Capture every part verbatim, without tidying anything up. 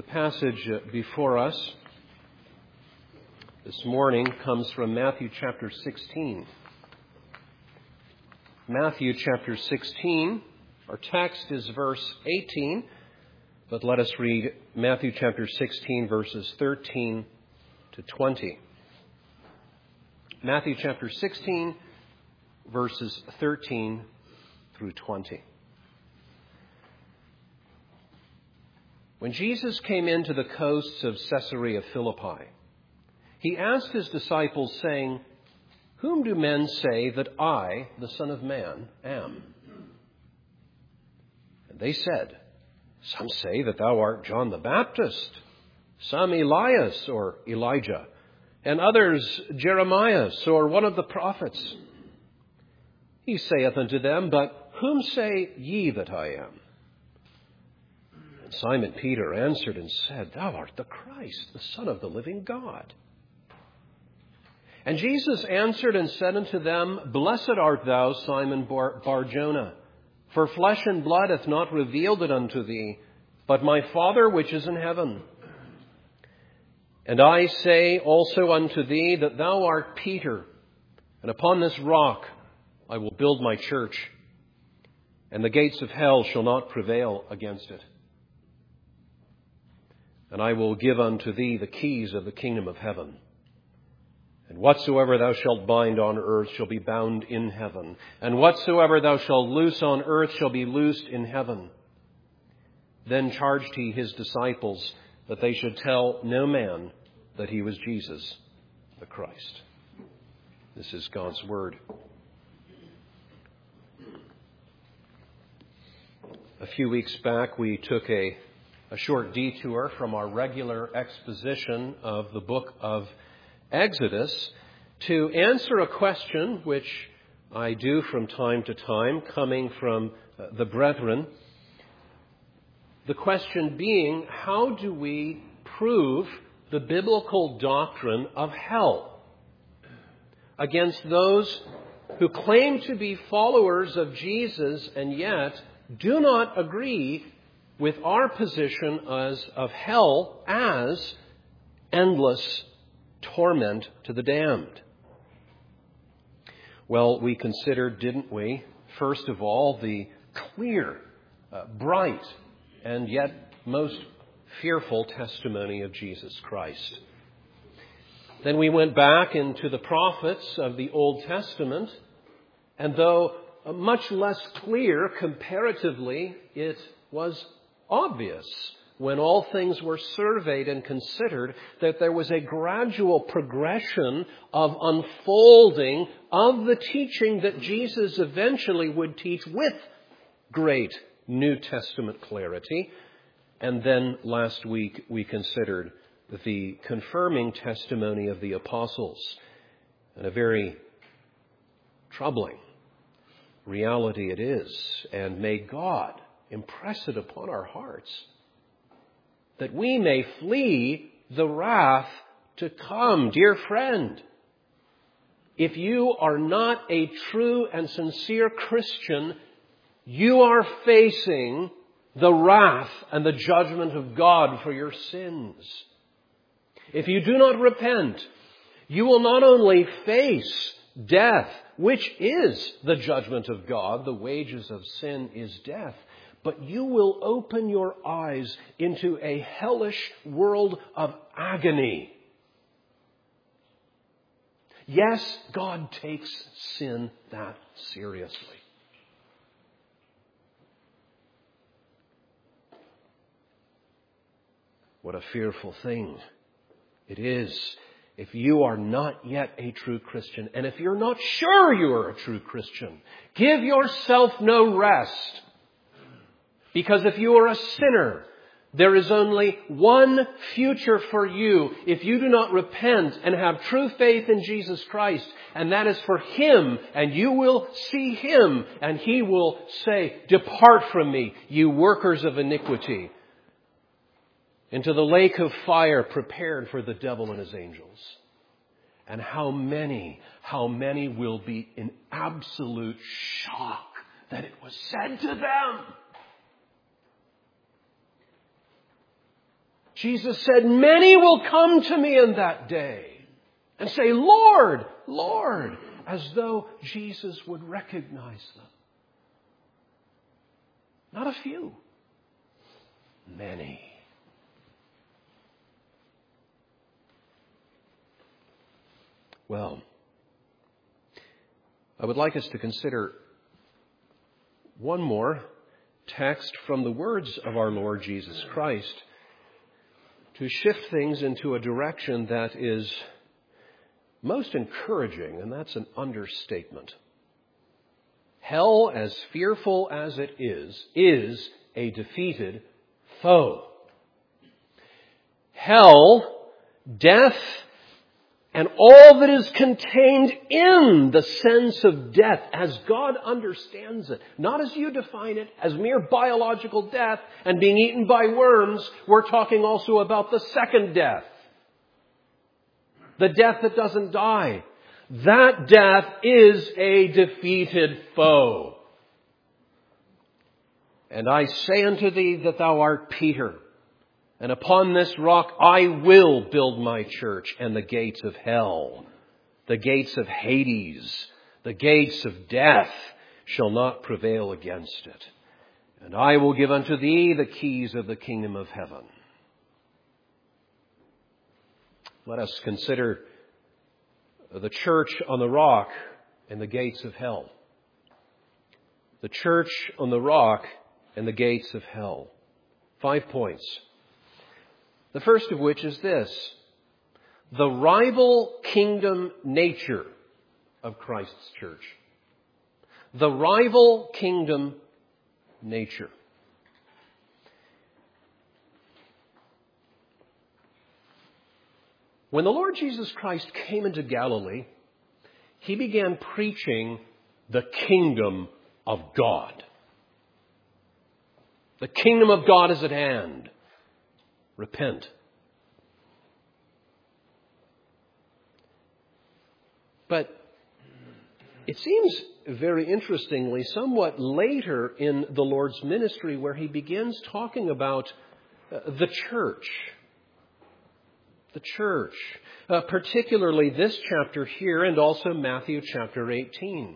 passage before us this morning comes from Matthew chapter sixteen. Matthew chapter sixteen, our text is verse eighteen, but let us read Matthew chapter sixteen, verses thirteen to twenty. Matthew chapter sixteen, verses thirteen through twenty. When Jesus came into the coasts of Caesarea Philippi, he asked his disciples, saying, "Whom do men say that I, the Son of Man, am?" And they said, "Some say that thou art John the Baptist, some Elias or Elijah, and others Jeremiah or one of the prophets." He saith unto them, "But whom say ye that I am?" And Simon Peter answered and said, "Thou art the Christ, the Son of the living God." And Jesus answered and said unto them, "Blessed art thou, Simon Bar- Bar-Jonah, for flesh and blood hath not revealed it unto thee, but my Father which is in heaven. And I say also unto thee that thou art Peter, and upon this rock I will build my church, and the gates of hell shall not prevail against it. And I will give unto thee the keys of the kingdom of heaven. And whatsoever thou shalt bind on earth shall be bound in heaven, and whatsoever thou shalt loose on earth shall be loosed in heaven." Then charged he his disciples that they should tell no man that he was Jesus the Christ. This is God's word. A few weeks back, we took a, a short detour from our regular exposition of the book of Exodus to answer a question which I do from time to time, coming from the brethren. The question being, how do we prove the biblical doctrine of hell against those who claim to be followers of Jesus and yet do not agree with our position as of hell as endless torment to the damned? Well, we considered, didn't we, first of all, the clear, uh, bright, and yet most fearful testimony of Jesus Christ. Then we went back into the prophets of the Old Testament, and though much less clear comparatively, it was obvious when all things were surveyed and considered that there was a gradual progression of unfolding of the teaching that Jesus eventually would teach with great New Testament clarity. And then last week we considered the confirming testimony of the apostles, and a very troubling reality it is. And may God impress it upon our hearts that we may flee the wrath to come. Dear friend, if you are not a true and sincere Christian, you are facing the wrath and the judgment of God for your sins. If you do not repent, you will not only face death, which is the judgment of God, the wages of sin is death, but you will open your eyes into a hellish world of agony. Yes, God takes sin that seriously. What a fearful thing it is if you are not yet a true Christian. And if you're not sure you are a true Christian, give yourself no rest. Because if you are a sinner, there is only one future for you if you do not repent and have true faith in Jesus Christ. And that is for Him. And you will see Him. And He will say, "Depart from me, you workers of iniquity, into the lake of fire prepared for the devil and his angels." And how many, how many will be in absolute shock that it was said to them. Jesus said, many will come to me in that day and say, Lord, Lord, as though Jesus would recognize them. Not a few, many. Well, I would like us to consider one more text from the words of our Lord Jesus Christ to shift things into a direction that is most encouraging, and that's an understatement. Hell, as fearful as it is, is a defeated foe. Hell, death, and all that is contained in the sense of death as God understands it, not as you define it, as mere biological death and being eaten by worms. We're talking also about the second death. The death that doesn't die. That death is a defeated foe. And I say unto thee that thou art Peter, and upon this rock I will build my church, and the gates of hell, the gates of Hades, the gates of death shall not prevail against it. And I will give unto thee the keys of the kingdom of heaven. Let us consider the church on the rock and the gates of hell. The church on the rock and the gates of hell. Five points. The first of which is this: the rival kingdom nature of Christ's church. The rival kingdom nature. When the Lord Jesus Christ came into Galilee, He began preaching the kingdom of God. The kingdom of God is at hand. Repent. But it seems, very interestingly, somewhat later in the Lord's ministry where He begins talking about uh, the church. The church. Uh, particularly this chapter here and also Matthew chapter eighteen.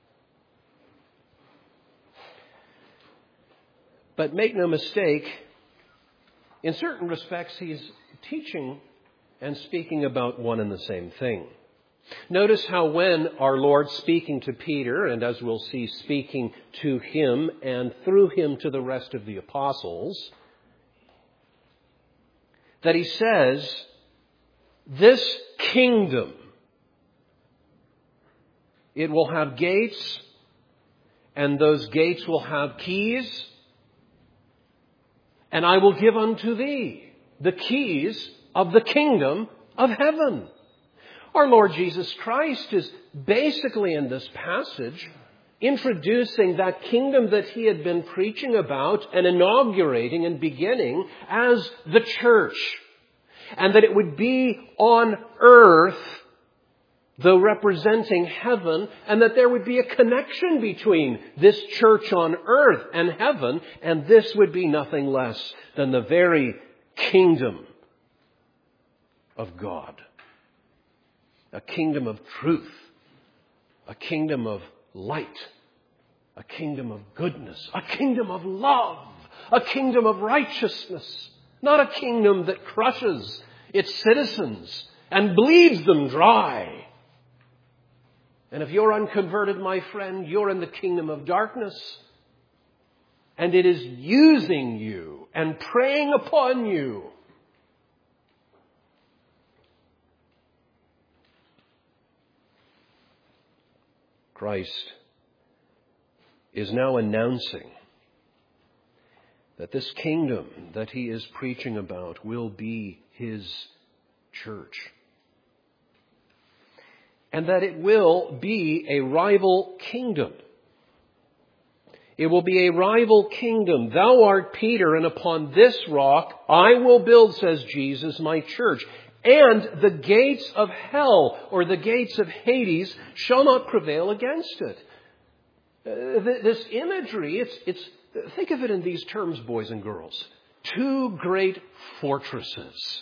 But make no mistake, in certain respects, He's teaching and speaking about one and the same thing. Notice how when our Lord speaking to Peter, and as we'll see, speaking to him and through him to the rest of the apostles, that He says, this kingdom, it will have gates, and those gates will have keys, and I will give unto thee the keys of the kingdom of heaven. Our Lord Jesus Christ is basically in this passage introducing that kingdom that He had been preaching about and inaugurating and beginning as the church. And that it would be on earth, though representing heaven, and that there would be a connection between this church on earth and heaven, and this would be nothing less than the very kingdom of God. A kingdom of truth, a kingdom of light, a kingdom of goodness, a kingdom of love, a kingdom of righteousness. Not a kingdom that crushes its citizens and bleeds them dry. And if you're unconverted, my friend, you're in the kingdom of darkness. And it is using you and preying upon you. Christ is now announcing that this kingdom that He is preaching about will be His church. And that it will be a rival kingdom. It will be a rival kingdom. Thou art Peter, and upon this rock I will build, says Jesus, my church. And the gates of hell, or the gates of Hades, shall not prevail against it. Uh, th- this imagery, it's, it's, think of it in these terms, boys and girls. two great fortresses.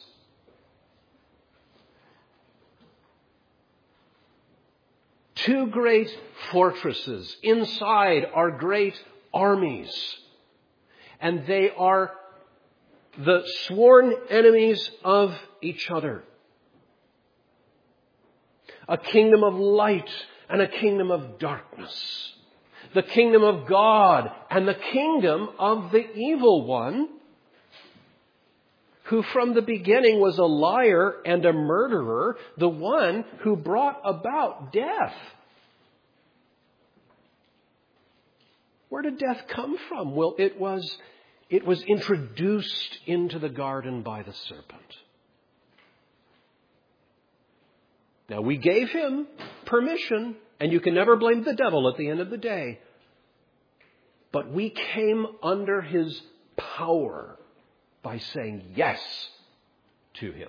Two great fortresses. Inside are great armies. And they are the sworn enemies of each other. A kingdom of light and a kingdom of darkness. The kingdom of God and the kingdom of the evil one, who from the beginning was a liar and a murderer, the one who brought about death. Where did death come from? Well, it was, it was introduced into the garden by the serpent. Now, we gave him permission, and you can never blame the devil at the end of the day. But we came under his power by saying yes to him.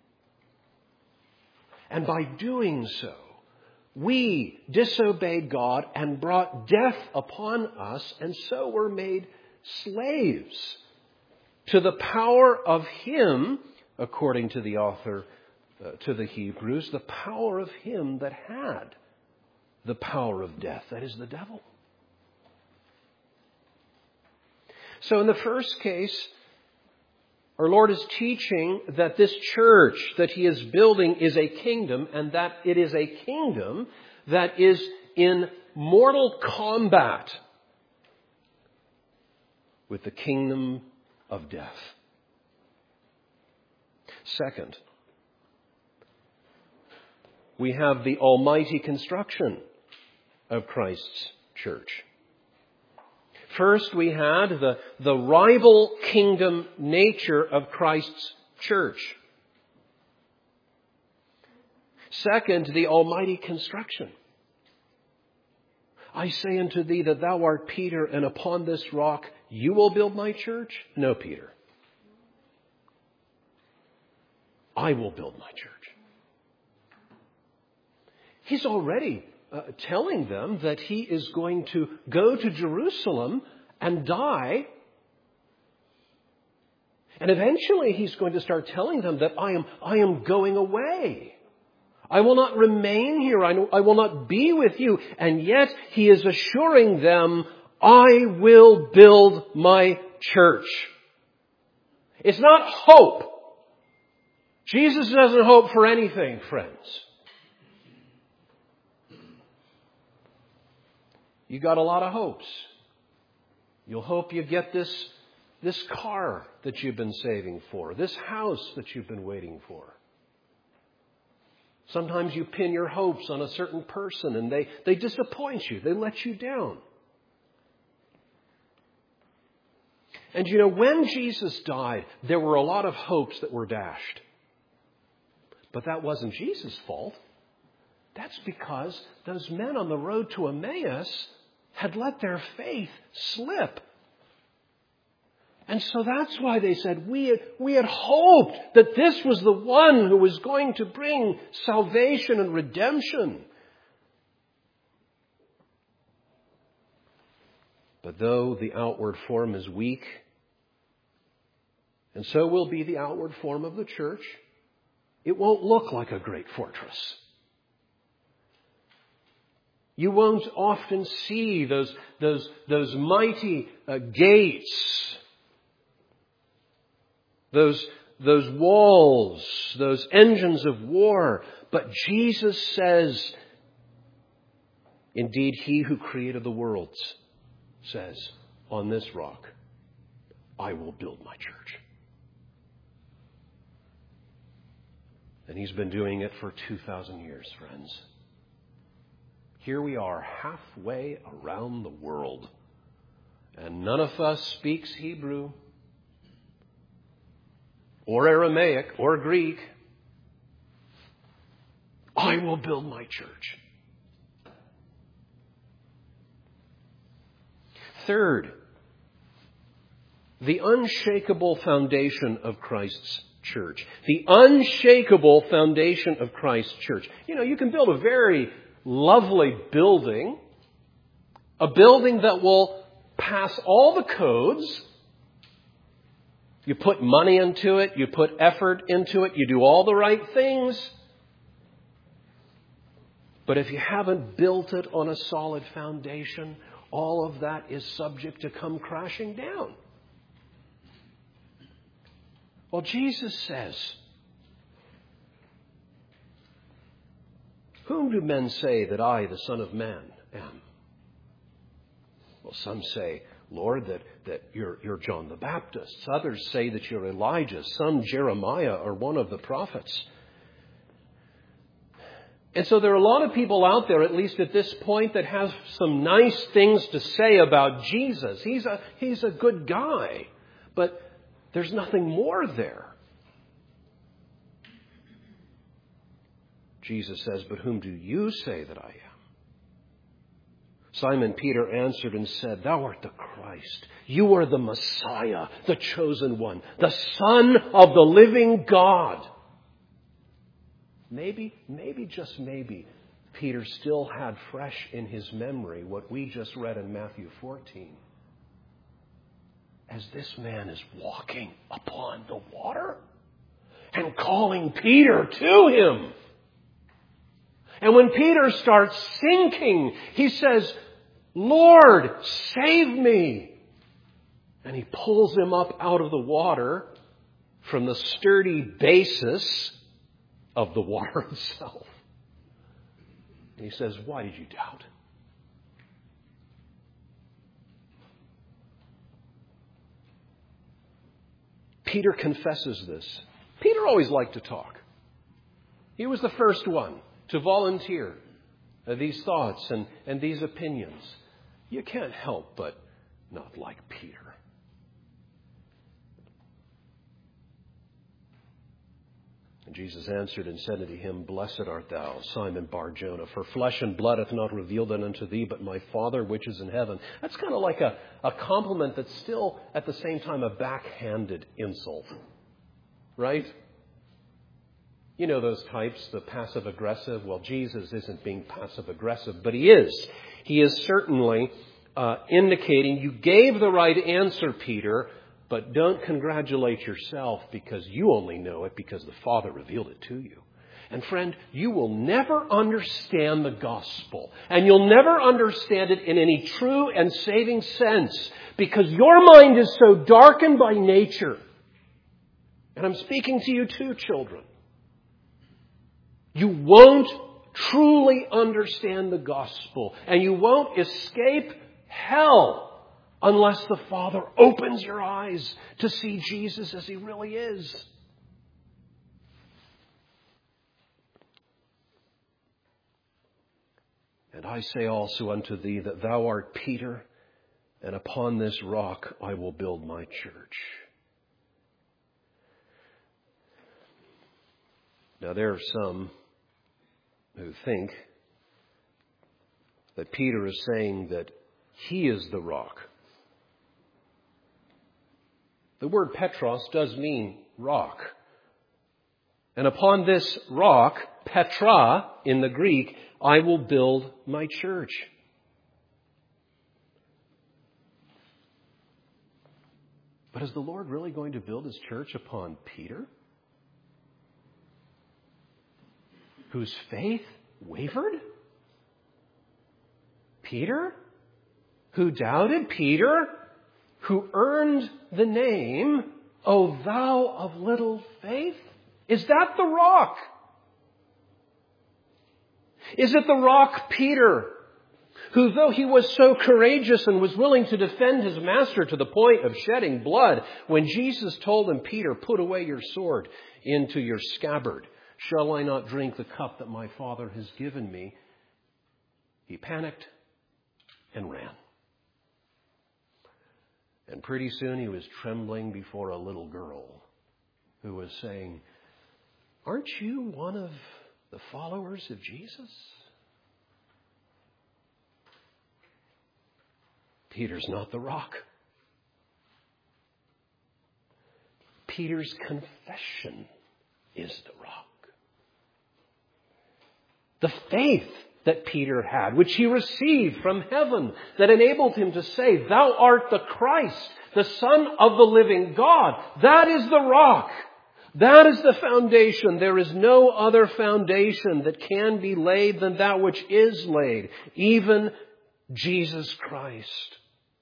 And by doing so, we disobeyed God and brought death upon us, and so were made slaves to the power of him, according to the author uh, to the Hebrews, the power of him that had the power of death, that is the devil. So in the first case, our Lord is teaching that this church that he is building is a kingdom, and that it is a kingdom that is in mortal combat with the kingdom of death. Second, we have the almighty construction of Christ's church. First, we had the, the rival kingdom nature of Christ's church. Second, the almighty construction. I say unto thee that thou art Peter, and upon this rock you will build my church? No, Peter. I will build my church. He's already Uh, telling them that he is going to go to Jerusalem and die. And eventually he's going to start telling them that I am, I am going away. I will not remain here. I, I will not be with you. And yet he is assuring them, I will build my church. It's not hope. Jesus doesn't hope for anything, friends. You got a lot of hopes. You'll hope you get this, this car that you've been saving for, this house that you've been waiting for. Sometimes you pin your hopes on a certain person and they, they disappoint you. They let you down. And you know, when Jesus died, there were a lot of hopes that were dashed. But that wasn't Jesus' fault. That's because those men on the road to Emmaus had let their faith slip. And so that's why they said, we had, we had hoped that this was the one who was going to bring salvation and redemption. But though the outward form is weak, and so will be the outward form of the church, it won't look like a great fortress. You won't often see those, those, those mighty uh, gates, those, those walls, those engines of war. But Jesus says, indeed, he who created the worlds says, on this rock, I will build my church. And he's been doing it for two thousand years, friends. Here we are halfway around the world, and none of us speaks Hebrew or Aramaic or Greek. I will build my church. Third, the unshakable foundation of Christ's church. The unshakable foundation of Christ's church. You know, you can build a very lovely building, a building that will pass all the codes, You put money into it. You put effort into it. You do all the right things. But if you haven't built it on a solid foundation, all of that is subject to come crashing down. Well, Jesus says, "Whom do men say that I, the Son of Man, am?" Well, some say, "Lord, that, that you're, you're John the Baptist." Others say that you're Elijah. Some Jeremiah or one of the prophets. And so there are a lot of people out there, at least at this point, that have some nice things to say about Jesus. He's a, he's a good guy. But there's nothing more there. Jesus says, "But whom do you say that I am?" Simon Peter answered and said, "Thou art the Christ. You are the Messiah, the chosen one, the Son of the living God." Maybe, maybe, just maybe, Peter still had fresh in his memory what we just read in Matthew fourteen. As this man is walking upon the water and calling Peter to him. And when Peter starts sinking, he says, "Lord, save me." And he pulls him up out of the water from the sturdy basis of the water itself. And he says, "Why did you doubt?" Peter confesses this. Peter always liked to talk. He was the first one to volunteer these thoughts and, and these opinions. You can't help but not like Peter. And Jesus answered and said unto him, "Blessed art thou, Simon Bar-Jonah, for flesh and blood hath not revealed it unto thee, but my Father which is in heaven." That's kind of like a, a compliment that's still at the same time a backhanded insult. Right? You know those types, the passive-aggressive. Well, Jesus isn't being passive-aggressive, but he is. He is certainly uh, indicating you gave the right answer, Peter, but don't congratulate yourself because you only know it because the Father revealed it to you. And friend, you will never understand the gospel, and you'll never understand it in any true and saving sense because your mind is so darkened by nature. And I'm speaking to you too, children. You won't truly understand the gospel, and you won't escape hell unless the Father opens your eyes to see Jesus as he really is. "And I say also unto thee that thou art Peter, and upon this rock I will build my church." Now there are some who think that Peter is saying that he is the rock. The word Petros does mean rock. And upon this rock, Petra in the Greek, I will build my church. But is the Lord really going to build his church upon Peter, whose faith wavered? Peter, who doubted? Peter, who earned the name, "O thou of little faith"? Is that the rock? Is it the rock Peter, who though he was so courageous and was willing to defend his master to the point of shedding blood, when Jesus told him, "Peter, put away your sword into your scabbard. Shall I not drink the cup that my Father has given me?" He panicked and ran. And pretty soon he was trembling before a little girl who was saying, "Aren't you one of the followers of Jesus?" Peter's not the rock. Peter's confession is the rock. The faith that Peter had, which he received from heaven, that enabled him to say, "Thou art the Christ, the Son of the living God. That is the rock. That is the foundation. There is no other foundation that can be laid than that which is laid, even Jesus Christ.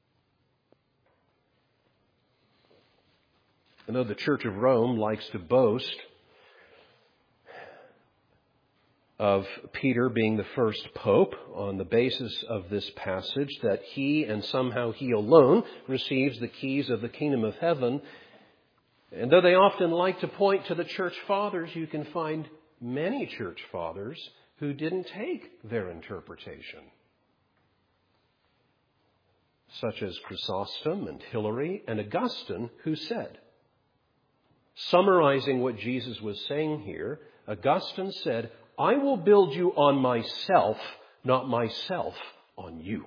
I know the Church of Rome likes to boast of Peter being the first pope on the basis of this passage, that he and somehow he alone receives the keys of the kingdom of heaven. And though they often like to point to the church fathers, you can find many church fathers who didn't take their interpretation, such as Chrysostom and Hilary and Augustine, who said, summarizing what Jesus was saying here, Augustine said, I will build you on myself, not myself on you.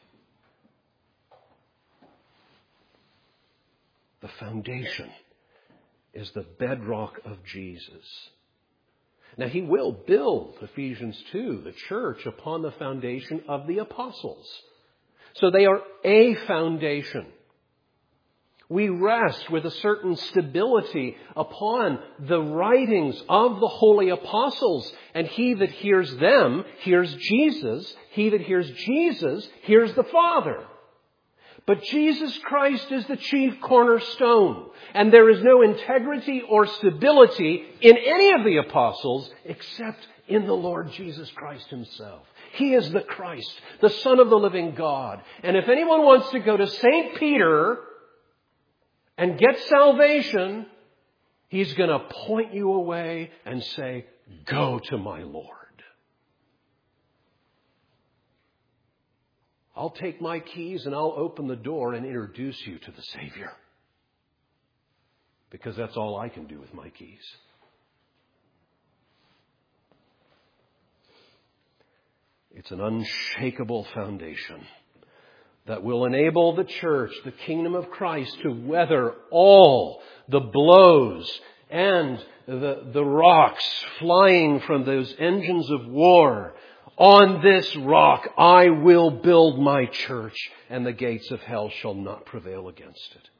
The foundation is the bedrock of Jesus. Now, he will build, Ephesians two, the church upon the foundation of the apostles. So they are a foundation. We rest with a certain stability upon the writings of the holy apostles. And he that hears them hears Jesus. He that hears Jesus hears the Father. But Jesus Christ is the chief cornerstone. And there is no integrity or stability in any of the apostles except in the Lord Jesus Christ himself. He is the Christ, the Son of the living God. And if anyone wants to go to Saint Peter and get salvation, he's going to point you away and say, go to my Lord. I'll take my keys and I'll open the door and introduce you to the Savior. Because that's all I can do with my keys. It's an unshakable foundation that will enable the church, the kingdom of Christ, to weather all the blows and the, the rocks flying from those engines of war. On this rock I will build my church, and the gates of hell shall not prevail against it.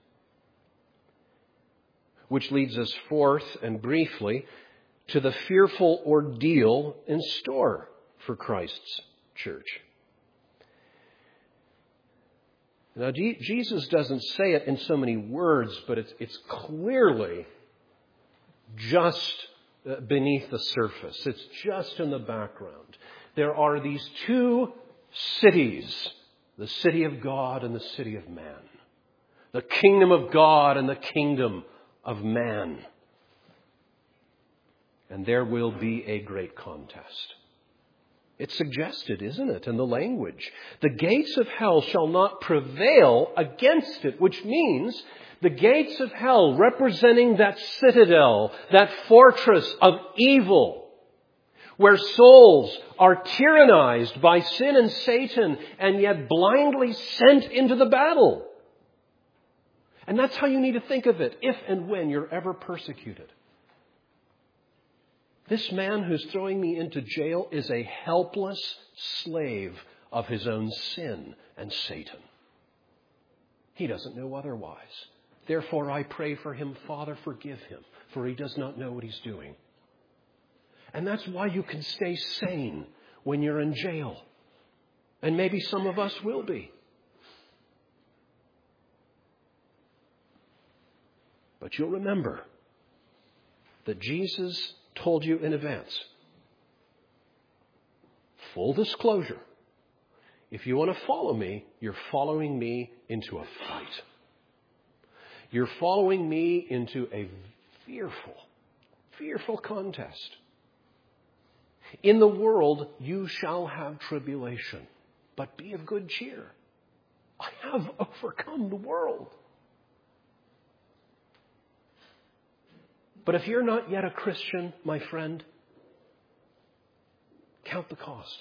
Which leads us forth and briefly to the fearful ordeal in store for Christ's church. Now, Jesus doesn't say it in so many words, but it's, it's clearly just beneath the surface. It's just in the background. There are these two cities, the city of God and the city of man. The kingdom of God and the kingdom of man. And there will be a great contest. It's suggested, isn't it, in the language? The gates of hell shall not prevail against it, which means the gates of hell representing that citadel, that fortress of evil, where souls are tyrannized by sin and Satan and yet blindly sent into the battle. And that's how you need to think of it if and when you're ever persecuted. This man who's throwing me into jail is a helpless slave of his own sin and Satan. He doesn't know otherwise. Therefore, I pray for him, Father, forgive him, for he does not know what he's doing. And that's why you can stay sane when you're in jail. And maybe some of us will be. But you'll remember that Jesus told you in advance. Full disclosure. If you want to follow me, you're following me into a fight. You're following me into a fearful, fearful contest. In the world, you shall have tribulation, but be of good cheer. I have overcome the world. But if you're not yet a Christian, my friend, count the cost.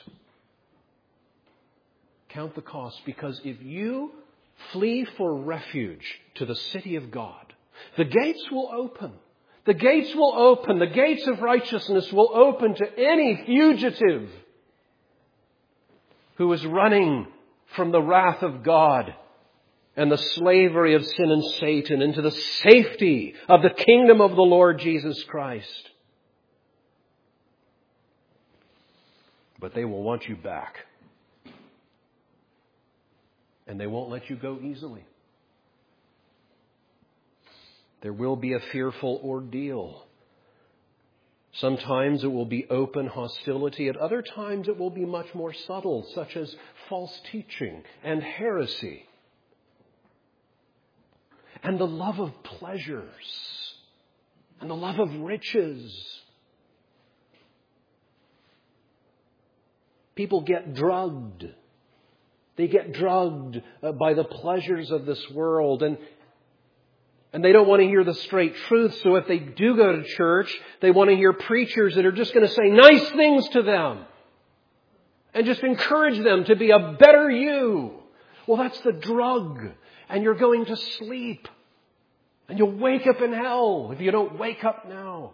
Count the cost, because if you flee for refuge to the city of God, the gates will open. The gates will open. The gates of righteousness will open to any fugitive who is running from the wrath of God and the slavery of sin and Satan into the safety of the kingdom of the Lord Jesus Christ. But they will want you back. And they won't let you go easily. There will be a fearful ordeal. Sometimes it will be open hostility. At other times it will be much more subtle, such as false teaching and heresy. And the love of pleasures. And the love of riches. People get drugged. They get drugged by the pleasures of this world. And And they don't want to hear the straight truth. So if they do go to church, they want to hear preachers that are just going to say nice things to them. And just encourage them to be a better you. Well, that's the drug. And you're going to sleep. And you'll wake up in hell if you don't wake up now.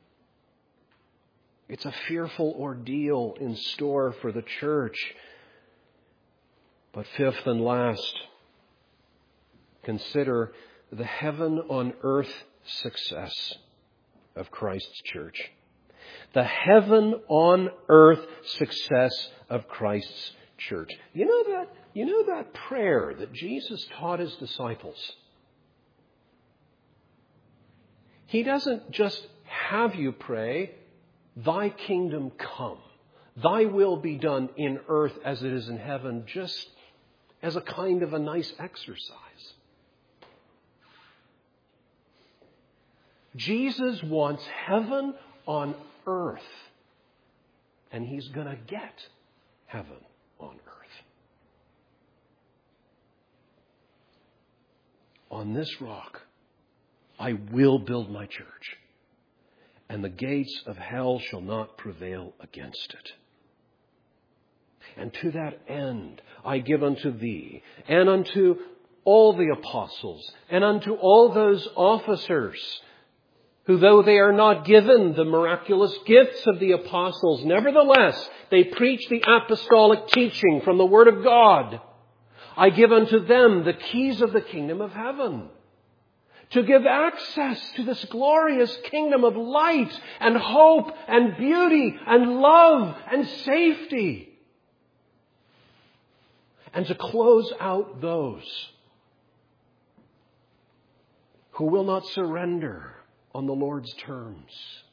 It's a fearful ordeal in store for the church. But fifth and last, consider the heaven on earth success of Christ's church. The heaven on earth success of Christ's church. You know that, you know that prayer that Jesus taught his disciples? He doesn't just have you pray, "Thy kingdom come. Thy will be done in earth as it is in heaven," just as a kind of a nice exercise. Jesus wants heaven on earth. And he's going to get heaven on earth. On this rock, I will build my church, and the gates of hell shall not prevail against it. And to that end, I give unto thee, and unto all the apostles, and unto all those officers, who, though they are not given the miraculous gifts of the apostles, nevertheless, they preach the apostolic teaching from the Word of God. I give unto them the keys of the kingdom of heaven, to give access to this glorious kingdom of light and hope and beauty and love and safety. And to close out those who will not surrender on the Lord's terms,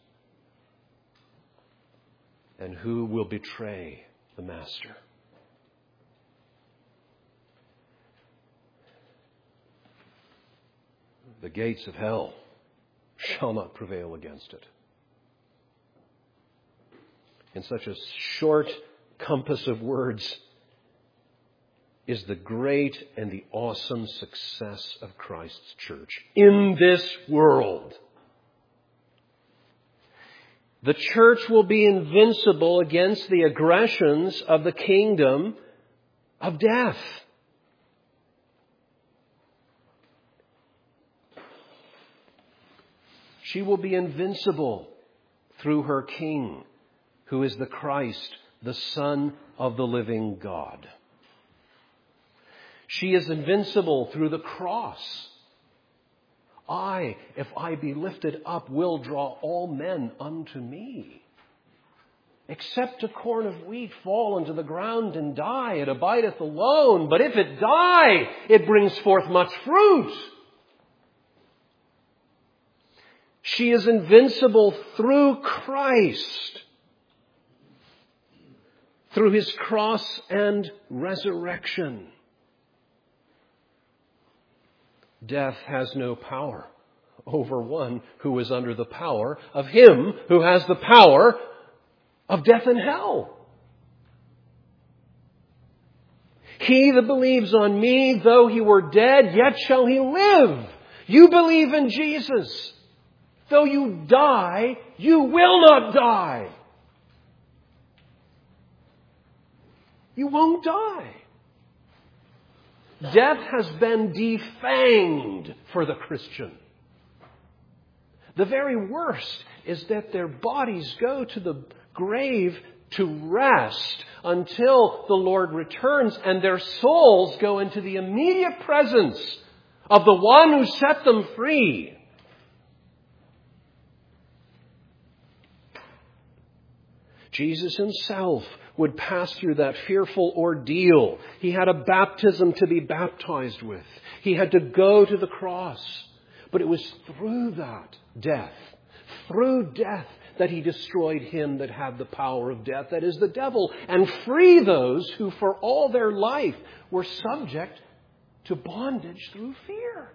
and who will betray the Master. The gates of hell shall not prevail against it. In such a short compass of words is the great and the awesome success of Christ's church in this world. The church will be invincible against the aggressions of the kingdom of death. She will be invincible through her King, who is the Christ, the Son of the living God. She is invincible through the cross. I, if I be lifted up, will draw all men unto me. Except a corn of wheat fall into the ground and die, it abideth alone. But if it die, it brings forth much fruit. She is invincible through Christ, through his cross and resurrection. Death has no power over one who is under the power of him who has the power of death and hell. He that believes on me, though he were dead, yet shall he live. You believe in Jesus. Though you die, you will not die. You won't die. Death has been defanged for the Christian. The very worst is that their bodies go to the grave to rest until the Lord returns and their souls go into the immediate presence of the one who set them free. Jesus himself would pass through that fearful ordeal. He had a baptism to be baptized with. He had to go to the cross. But it was through that death, through death, that he destroyed him that had the power of death, that is the devil, and free those who for all their life were subject to bondage through fear.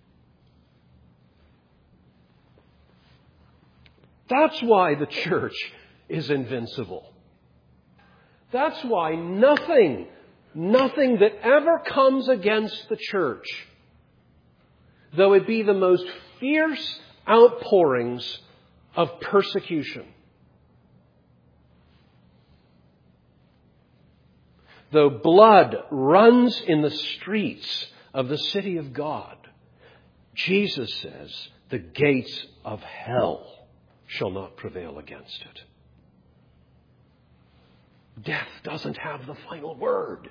That's why the church is invincible. That's why nothing, nothing that ever comes against the church, though it be the most fierce outpourings of persecution, though blood runs in the streets of the city of God, Jesus says the gates of hell shall not prevail against it. Death doesn't have the final word.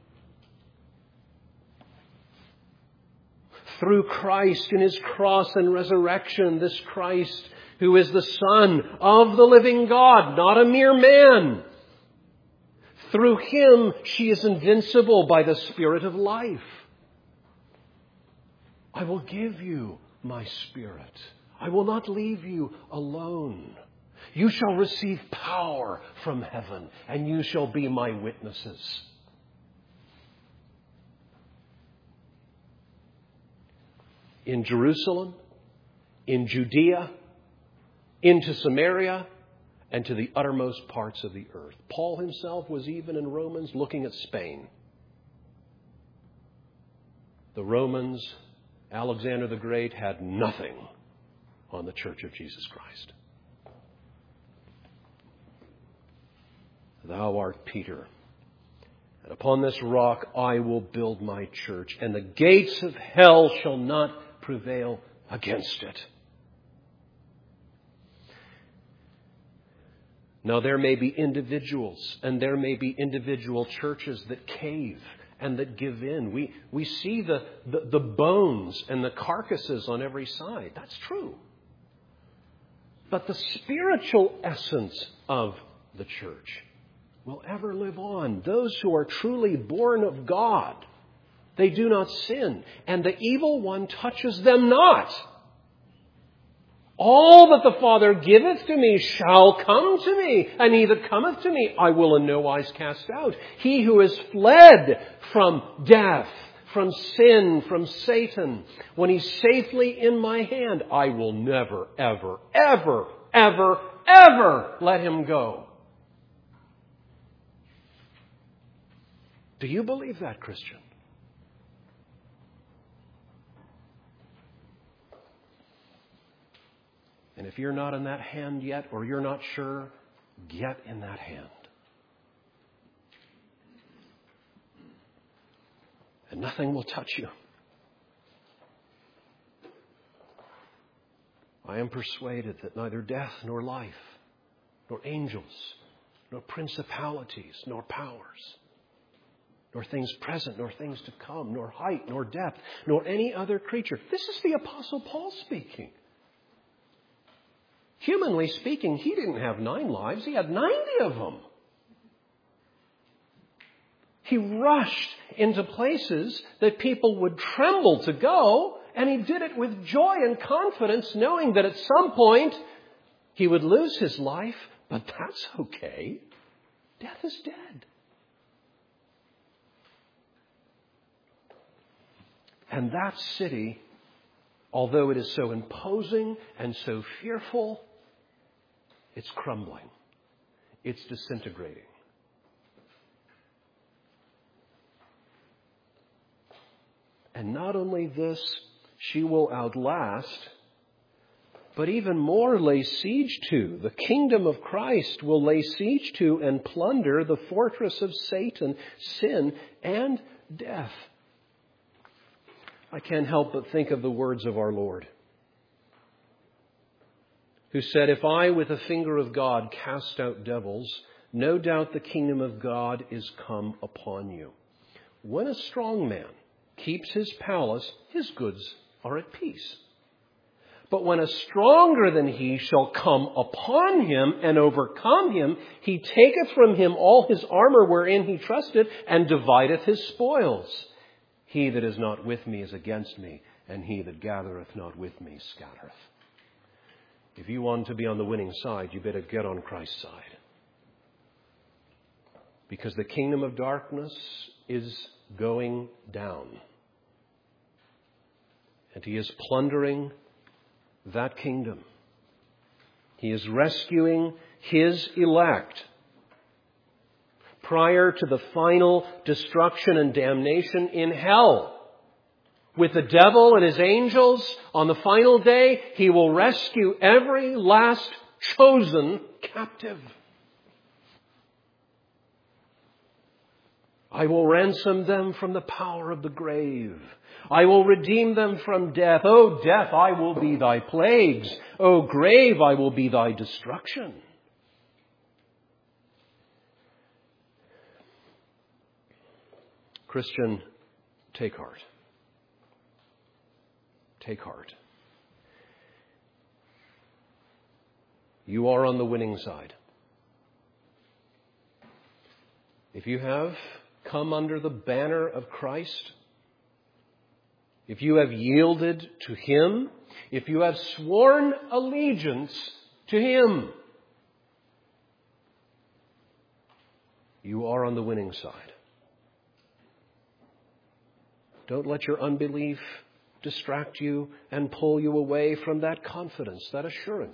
Through Christ in his cross and resurrection, this Christ who is the Son of the living God, not a mere man. Through him, she is invincible by the Spirit of life. I will give you my Spirit. I will not leave you alone. You shall receive power from heaven, and you shall be my witnesses. In Jerusalem, in Judea, into Samaria, and to the uttermost parts of the earth. Paul himself was even in Romans looking at Spain. The Romans, Alexander the Great, had nothing on the Church of Jesus Christ. Thou art Peter, and upon this rock I will build my church, and the gates of hell shall not prevail against it. Now there may be individuals, and there may be individual churches that cave and that give in. We, we see the, the, the bones and the carcasses on every side. That's true. But the spiritual essence of the church will ever live on. Those who are truly born of God, they do not sin, and the evil one touches them not. All that the Father giveth to me shall come to me, and he that cometh to me I will in no wise cast out. He who has fled from death, from sin, from Satan, when he's safely in my hand, I will never, ever, ever, ever, ever let him go. Do you believe that, Christian? And if you're not in that hand yet, or you're not sure, get in that hand. And nothing will touch you. I am persuaded that neither death nor life, nor angels, nor principalities, nor powers, nor things present, nor things to come, nor height, nor depth, nor any other creature. This is the Apostle Paul speaking. Humanly speaking, he didn't have nine lives. He had ninety of them. He rushed into places that people would tremble to go, and he did it with joy and confidence, knowing that at some point he would lose his life, but that's okay. Death is dead. And that city, although it is so imposing and so fearful, it's crumbling. It's disintegrating. And not only this, she will outlast, but even more lay siege to. The kingdom of Christ will lay siege to and plunder the fortress of Satan, sin, and death. I can't help but think of the words of our Lord, who said, if I with the finger of God cast out devils, no doubt the kingdom of God is come upon you. When a strong man keeps his palace, his goods are at peace. But when a stronger than he shall come upon him and overcome him, he taketh from him all his armor wherein he trusted, and divideth his spoils. He that is not with me is against me, and he that gathereth not with me scattereth. If you want to be on the winning side, you better get on Christ's side. Because the kingdom of darkness is going down. And he is plundering that kingdom. He is rescuing his elect prior to the final destruction and damnation in hell. With the devil and his angels, on the final day, he will rescue every last chosen captive. I will ransom them from the power of the grave. I will redeem them from death. O death, I will be thy plagues. O grave, I will be thy destruction. Christian, take heart. Take heart. You are on the winning side. If you have come under the banner of Christ, if you have yielded to Him, if you have sworn allegiance to Him, you are on the winning side. Don't let your unbelief distract you and pull you away from that confidence, that assurance.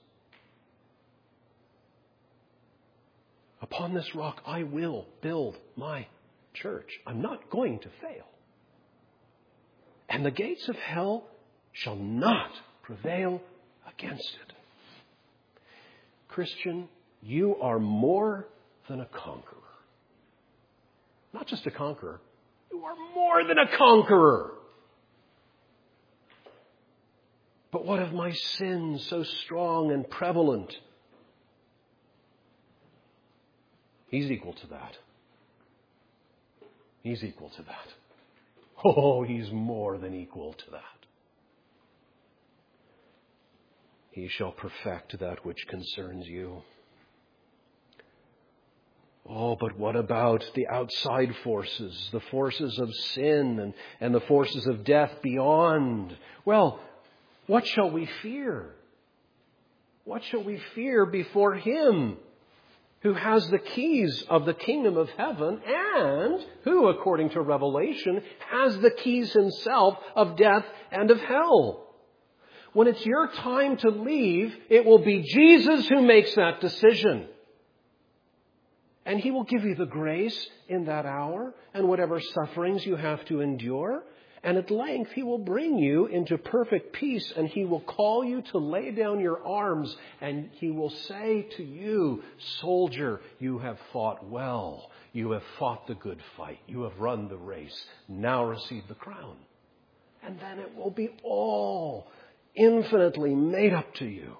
Upon this rock I will build my church. I'm not going to fail. And the gates of hell shall not prevail against it. Christian, you are more than a conqueror. Not just a conqueror. You are more than a conqueror. But what of my sins so strong and prevalent? He's equal to that. He's equal to that. Oh, He's more than equal to that. He shall perfect that which concerns you. Oh, but what about the outside forces, the forces of sin and, and the forces of death beyond? Well, what shall we fear? What shall we fear before Him who has the keys of the kingdom of heaven and who, according to Revelation, has the keys Himself of death and of hell? When it's your time to leave, it will be Jesus who makes that decision. And He will give you the grace in that hour and whatever sufferings you have to endure. And at length He will bring you into perfect peace, and He will call you to lay down your arms, and He will say to you, soldier, you have fought well. You have fought the good fight. You have run the race. Now receive the crown. And then it will be all infinitely made up to you.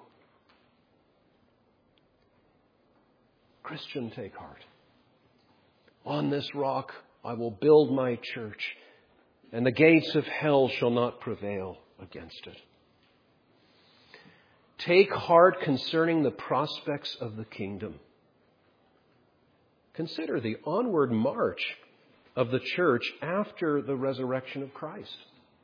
Christian, take heart. On this rock I will build my church, and the gates of hell shall not prevail against it. Take heart concerning the prospects of the kingdom. Consider the onward march of the church after the resurrection of Christ.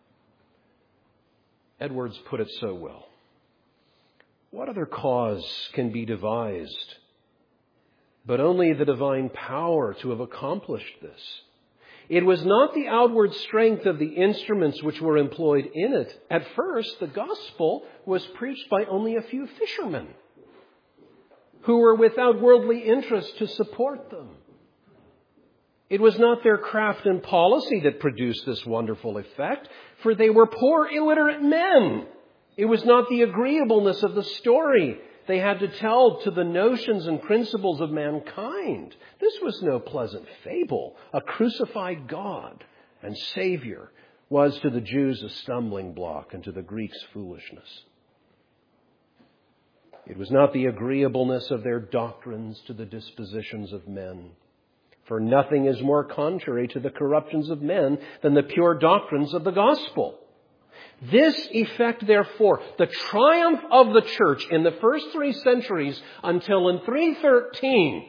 Edwards put it so well. What other cause can be devised but only the divine power to have accomplished this? It was not the outward strength of the instruments which were employed in it. At first, the gospel was preached by only a few fishermen who were without worldly interest to support them. It was not their craft and policy that produced this wonderful effect, for they were poor, illiterate men. It was not the agreeableness of the story they had to tell to the notions and principles of mankind. This was no pleasant fable. A crucified God and Savior was to the Jews a stumbling block and to the Greeks foolishness. It was not the agreeableness of their doctrines to the dispositions of men. For nothing is more contrary to the corruptions of men than the pure doctrines of the gospel. This effect, therefore, the triumph of the church in the first three centuries until in three thirteen,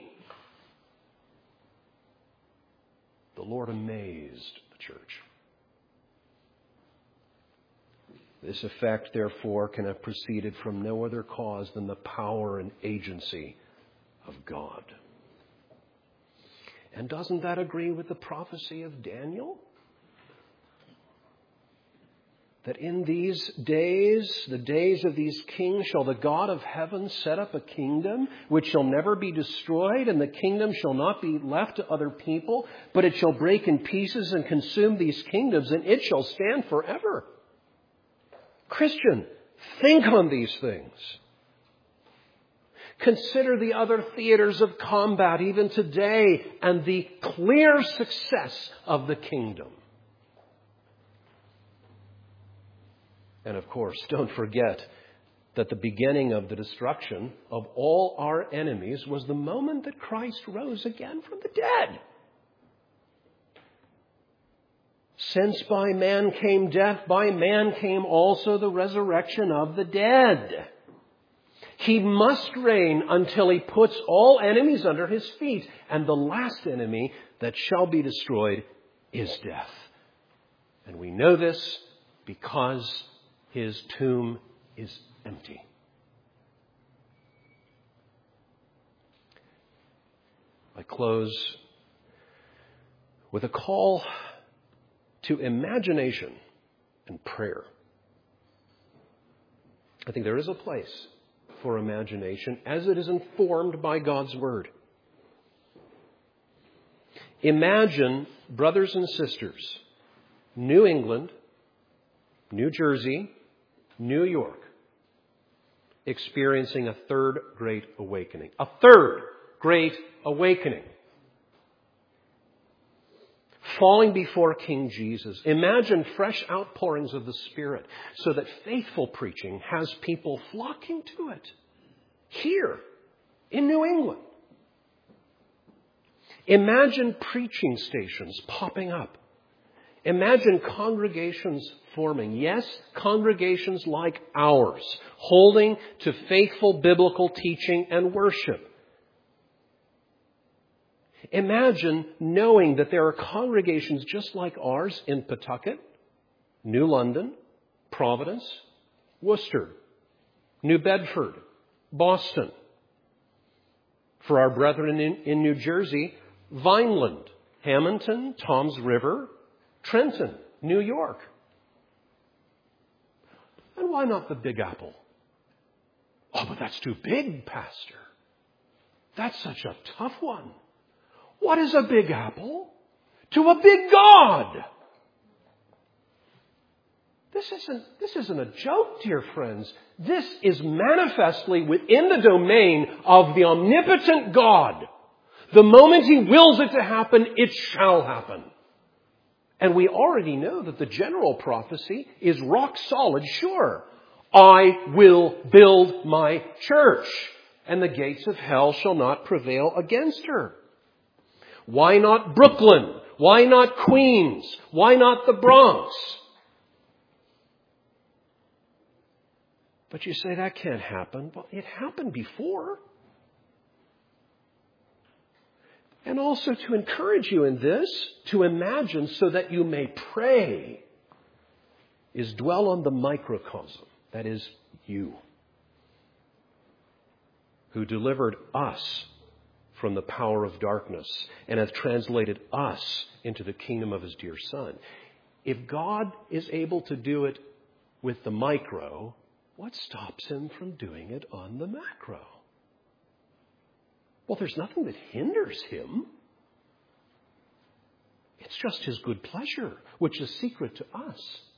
the Lord amazed the church. This effect, therefore, can have proceeded from no other cause than the power and agency of God. And doesn't that agree with the prophecy of Daniel? That in these days, the days of these kings, shall the God of heaven set up a kingdom which shall never be destroyed, and the kingdom shall not be left to other people, but it shall break in pieces and consume these kingdoms, and it shall stand forever. Christian, think on these things. Consider the other theaters of combat even today and the clear success of the kingdom. And of course, don't forget that the beginning of the destruction of all our enemies was the moment that Christ rose again from the dead. Since by man came death, by man came also the resurrection of the dead. He must reign until he puts all enemies under his feet. And the last enemy that shall be destroyed is death. And we know this because his tomb is empty. I close with a call to imagination and prayer. I think there is a place for imagination as it is informed by God's Word. Imagine, brothers and sisters, New England, New Jersey, New York, experiencing a third great awakening. A third great awakening. Falling before King Jesus. Imagine fresh outpourings of the Spirit so that faithful preaching has people flocking to it. Here, in New England. Imagine preaching stations popping up. Imagine congregations forming. Yes, congregations like ours, holding to faithful biblical teaching and worship. Imagine knowing that there are congregations just like ours in Pawtucket, New London, Providence, Worcester, New Bedford, Boston. For our brethren in, in New Jersey, Vineland, Hamilton, Toms River, Trenton, New York. And why not the Big Apple? Oh, but that's too big, Pastor. That's such a tough one. What is a Big Apple to a big God? This isn't, this isn't a joke, dear friends. This is manifestly within the domain of the omnipotent God. The moment He wills it to happen, it shall happen. And we already know that the general prophecy is rock solid sure. I will build my church, and the gates of hell shall not prevail against her. Why not Brooklyn? Why not Queens? Why not the Bronx? But you say that can't happen. Well, it happened before. And also to encourage you in this, to imagine so that you may pray, is dwell on the microcosm. That is you. Who delivered us from the power of darkness and hath translated us into the kingdom of His dear Son. If God is able to do it with the micro, what stops Him from doing it on the macro? Well, there's nothing that hinders Him. It's just His good pleasure, which is secret to us.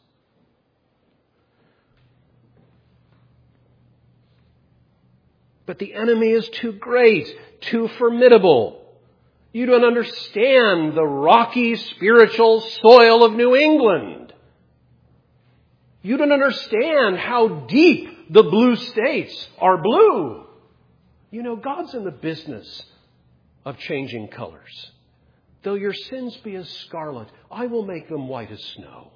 But the enemy is too great, too formidable. You don't understand the rocky spiritual soil of New England. You don't understand how deep the blue states are blue. You know, God's in the business of changing colors. Though your sins be as scarlet, I will make them white as snow.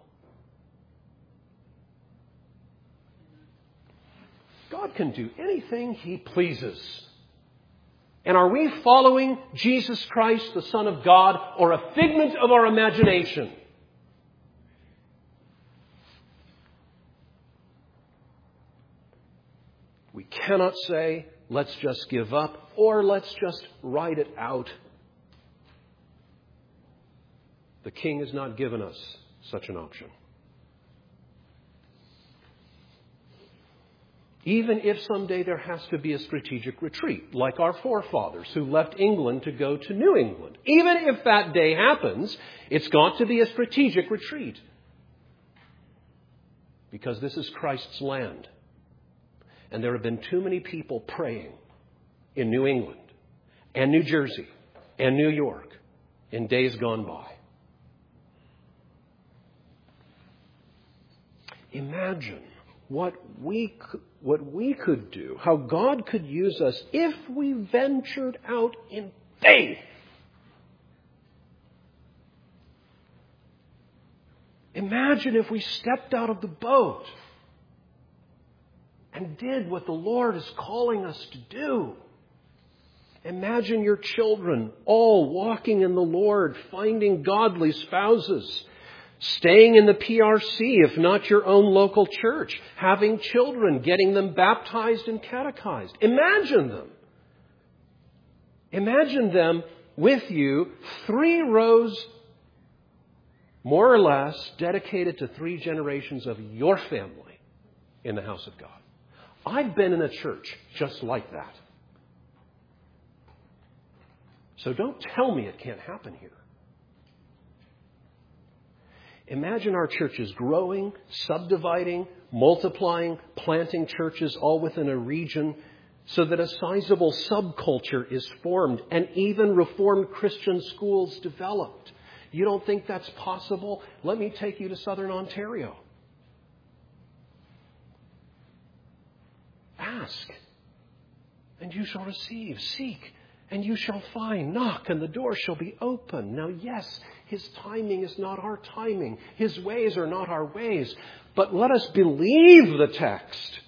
God can do anything He pleases. And are we following Jesus Christ, the Son of God, or a figment of our imagination? We cannot say, let's just give up, or let's just ride it out. The King has not given us such an option. Even if someday there has to be a strategic retreat, like our forefathers who left England to go to New England. Even if that day happens, it's got to be a strategic retreat. Because this is Christ's land. And there have been too many people praying in New England and New Jersey and New York in days gone by. Imagine what we could, what we could do, how God could use us if we ventured out in faith. Imagine if we stepped out of the boat and did what the Lord is calling us to do. Imagine your children all walking in the Lord, finding godly spouses, staying in the P R C, if not your own local church, having children, getting them baptized and catechized. Imagine them. Imagine them with you, three rows, more or less, dedicated to three generations of your family in the house of God. I've been in a church just like that. So don't tell me it can't happen here. Imagine our churches growing, subdividing, multiplying, planting churches all within a region so that a sizable subculture is formed and even Reformed Christian schools developed. You don't think that's possible? Let me take you to Southern Ontario. Ask, and you shall receive. Seek, and you shall find. Knock, and the door shall be open. Now, yes, His timing is not our timing. His ways are not our ways. But let us believe the text.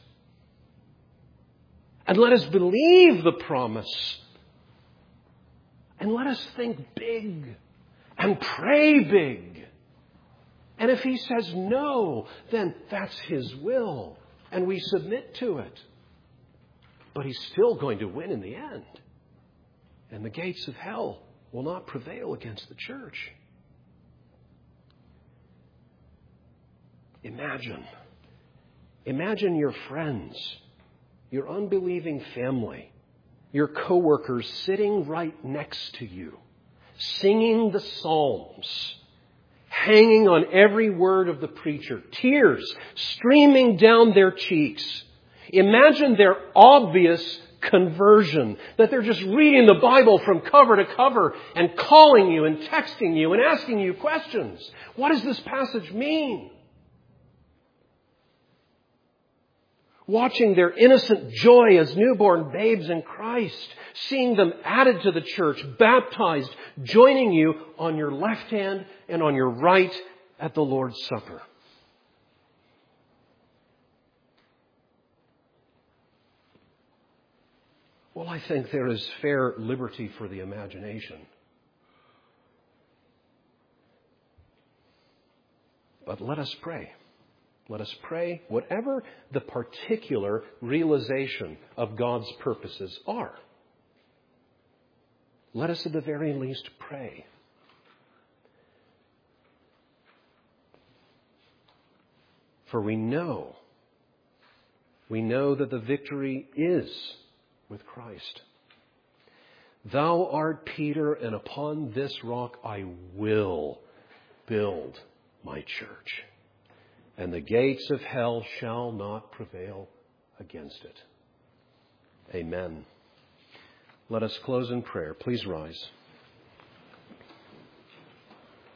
And let us believe the promise. And let us think big. And pray big. And if He says no, then that's His will. And we submit to it. But He's still going to win in the end. And the gates of hell will not prevail against the church. Imagine. Imagine your friends, your unbelieving family, your coworkers sitting right next to you, singing the Psalms, hanging on every word of the preacher, tears streaming down their cheeks. Imagine their obvious conversion, that they're just reading the Bible from cover to cover and calling you and texting you and asking you questions. What does this passage mean? Watching their innocent joy as newborn babes in Christ, seeing them added to the church, baptized, joining you on your left hand and on your right at the Lord's Supper. Well, I think there is fair liberty for the imagination. But let us pray. Let us pray whatever the particular realization of God's purposes are. Let us at the very least pray. For we know, we know that the victory is with Christ. Thou art Peter, and upon this rock I will build my church. And the gates of hell shall not prevail against it. Amen. Let us close in prayer. Please rise.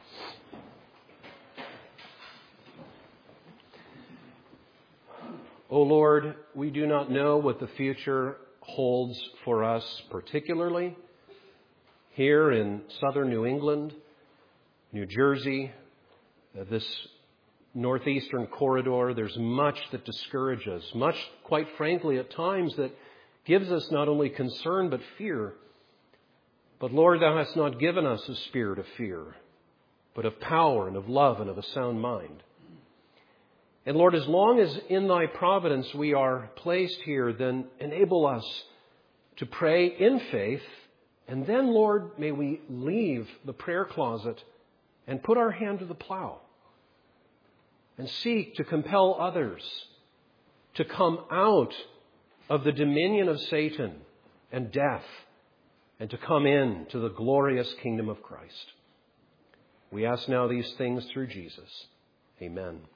O O Lord, we do not know what the future holds for us particularly here in southern New England, New Jersey, uh, this northeastern corridor. There's much that discourages, much, quite frankly, at times that gives us not only concern but fear. But Lord, Thou hast not given us a spirit of fear, but of power and of love and of a sound mind. And Lord, as long as in Thy providence we are placed here, then enable us to pray in faith. And then, Lord, may we leave the prayer closet and put our hand to the plow and seek to compel others to come out of the dominion of Satan and death and to come in to the glorious kingdom of Christ. We ask now these things through Jesus. Amen.